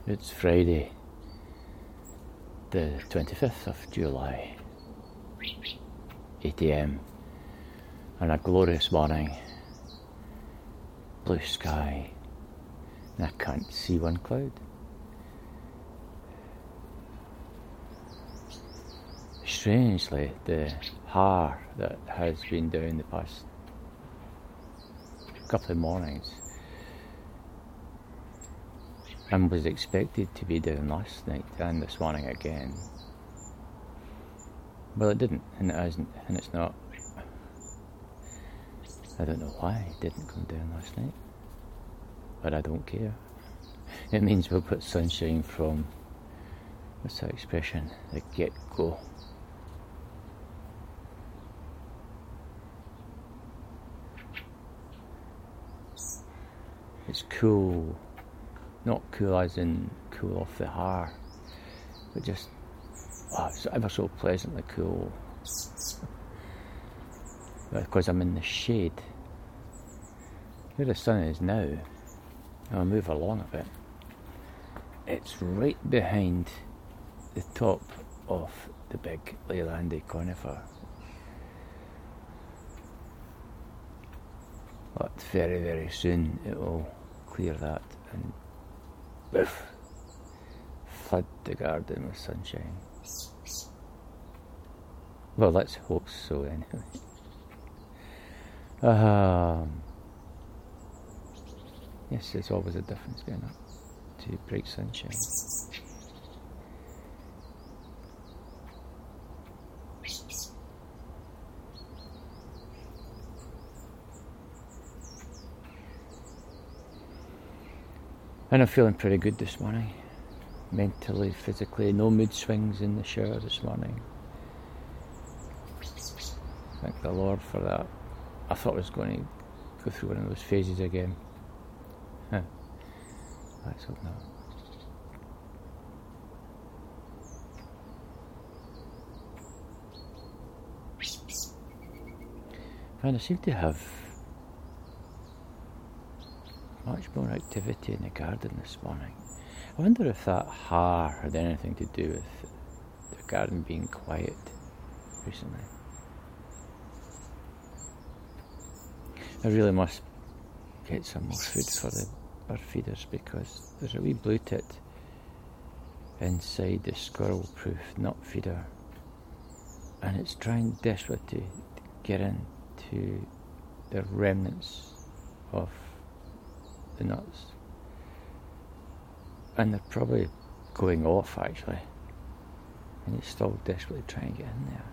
It's Friday, the 25th of July, 8 a.m, and a glorious morning, blue sky, and I can't see one cloud. Strangely, the har that has been down the past couple of mornings and was expected to be down last night and this morning again. Well, it didn't, and it hasn't, and it's not. I don't know why it didn't come down last night, but I don't care. It means we'll put sunshine from, what's that expression, the get-go. It's cool. Not cool as in cool off the har, but just, it's ever so pleasantly cool. Because I'm in the shade. Where the sun is now, I'll move along a bit. It's right behind the top of the big Leylandii conifer. But very, very soon it will clear that and woof, flood the garden with sunshine. Well, let's hope so anyway. Yes, there's always a difference going up to bright sunshine. And I'm feeling pretty good this morning, mentally, physically, no mood swings in the shower this morning. Thank the Lord for that. I thought I was going to go through one of those phases again. Let's hope not. And I seem to have much more activity in the garden this morning. I wonder if that har had anything to do with the garden being quiet recently. I really must get some more food for the bird feeders, because there's a wee blue tit inside the squirrel-proof nut feeder, and it's trying desperately to get into the remnants of the nuts, and they're probably going off actually, and it's still desperately trying to get in there.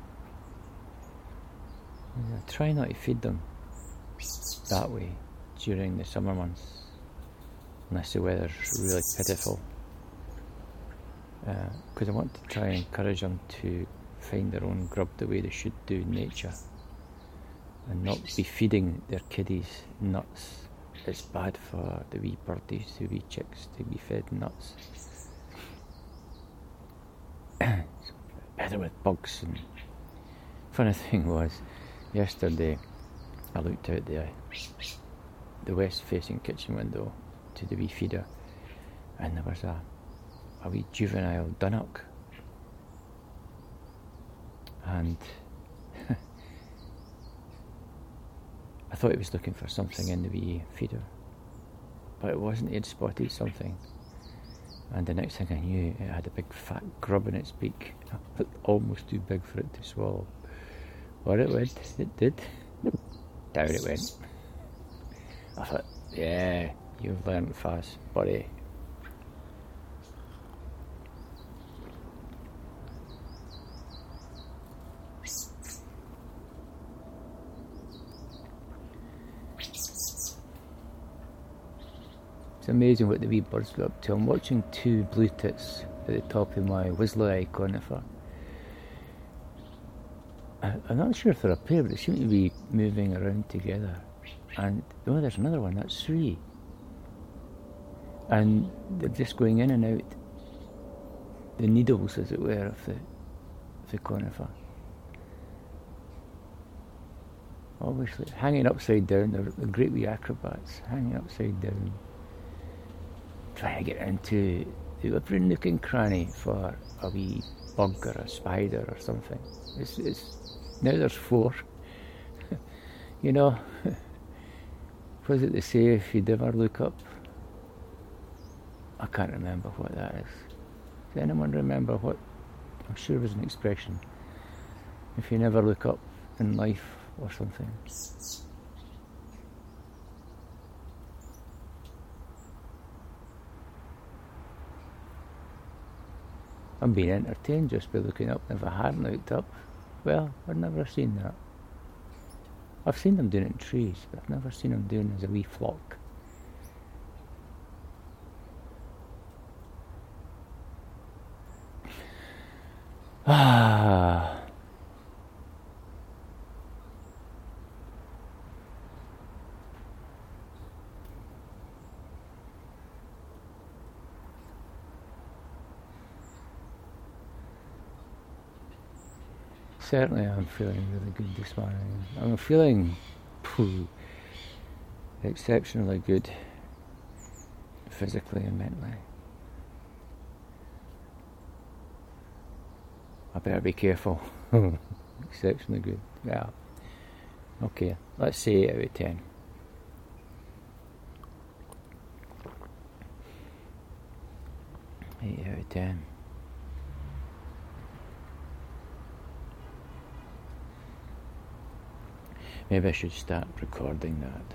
And I try not to feed them that way during the summer months, unless the weather's really pitiful, because I want to try and encourage them to find their own grub the way they should do in nature, and not be feeding their kiddies nuts. It's bad for the wee birdies, the wee chicks to be fed nuts. It's better with bugs. And funny thing was, yesterday I looked out the west-facing kitchen window to the wee feeder, and there was a wee juvenile dunnock, and I thought it was looking for something in the wee feeder, but it wasn't. It had spotted something, and the next thing I knew, it had a big fat grub in its beak, almost too big for it to swallow. Or it went. It did. Down it went. I thought, yeah, you've learned fast, buddy. It's amazing what the wee birds go up to. I'm watching two blue tits at the top of my Wisleyii conifer. I'm not sure if they're a pair, but they seem to be moving around together. And there's another one, that's three. And they're just going in and out the needles, as it were, of the conifer. Obviously, hanging upside down, they're great wee acrobats, hanging upside down, trying to get into every nook and cranny for a wee bug or a spider or something. It's now there's 4. You know, what is it they say, if you never look up? I can't remember what that is. Does anyone remember what? I'm sure it was an expression. If you never look up in life or something. I'm being entertained just by looking up. If I hadn't looked up, well, I'd never seen that. I've seen them doing it in trees, but I've never seen them doing it as a wee flock. Ah. Certainly I'm feeling really good this morning. I'm feeling exceptionally good, physically and mentally. I better be careful. Exceptionally good. Yeah. Okay, let's say 8 out of 10. Eight out of 10. Maybe I should start recording that.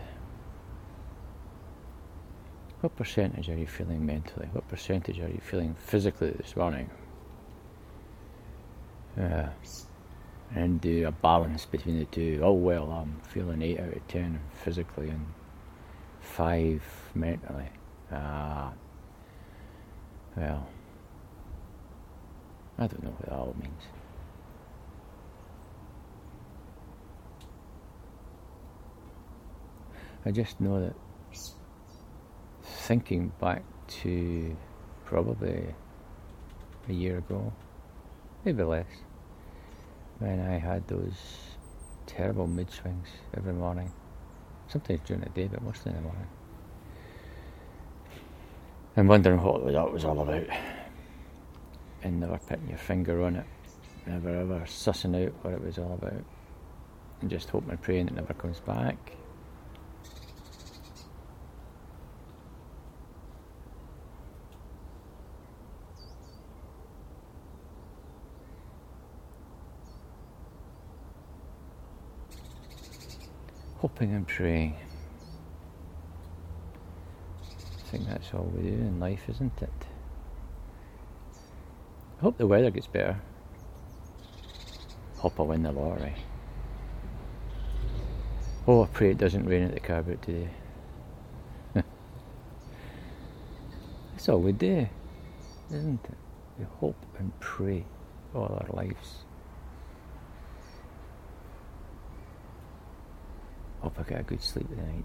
What percentage are you feeling mentally? What percentage are you feeling physically this morning? And do a balance between the two. Oh well, I'm feeling 8 out of 10 physically and 5 mentally. Well, I don't know what that all means. I just know that thinking back to probably a year ago, maybe less, when I had those terrible mood swings every morning, sometimes during the day, but mostly in the morning, and wondering what that was all about, and never putting your finger on it, never ever sussing out what it was all about, and just hoping and praying it never comes back. Hoping and praying. I think that's all we do in life, isn't it? I hope the weather gets better. Hope I win the lottery. Oh, I pray it doesn't rain at the Carboot today. That's all we do, isn't it? We hope and pray all our lives. Hope I get a good sleep tonight.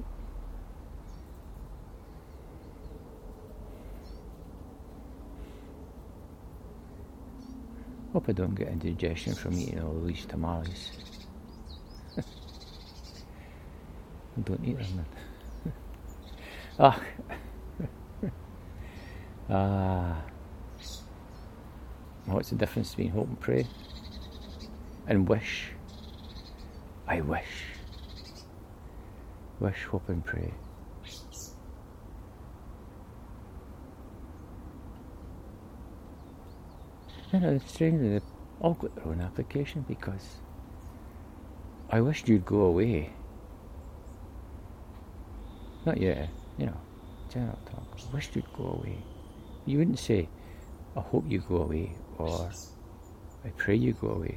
Hope I don't get indigestion from eating all these tamales. I don't eat them then. What's the difference between hope and pray? And wish? I wish. Wish, hope and pray. You know, strangely, they've all got their own application, because I wished you'd go away. Not yet, you know, general talk. I wished you'd go away. You wouldn't say, I hope you go away, or I pray you go away.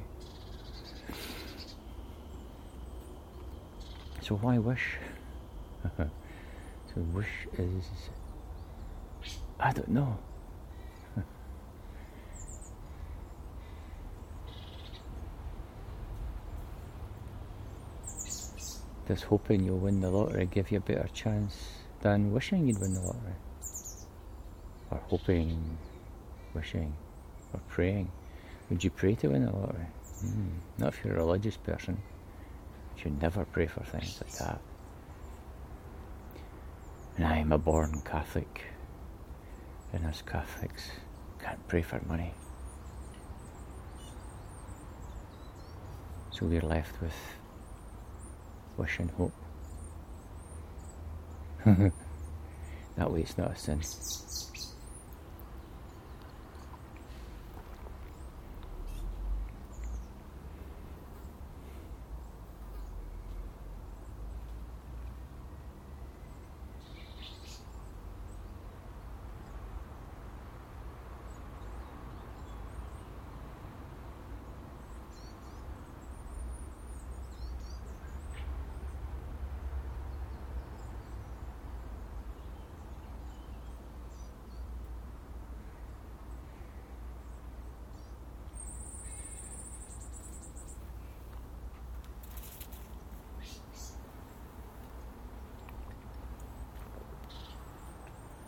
So why wish? So wish is, I don't know. Does hoping you'll win the lottery give you a better chance than wishing you'd win the lottery? Or hoping, wishing, or praying? Would you pray to win the lottery? Not if you're a religious person. You should never pray for things like that. And I'm a born Catholic. And us Catholics can't pray for money. So we're left with wish and hope. That way it's not a sin.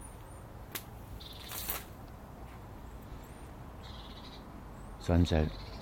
Sun's out.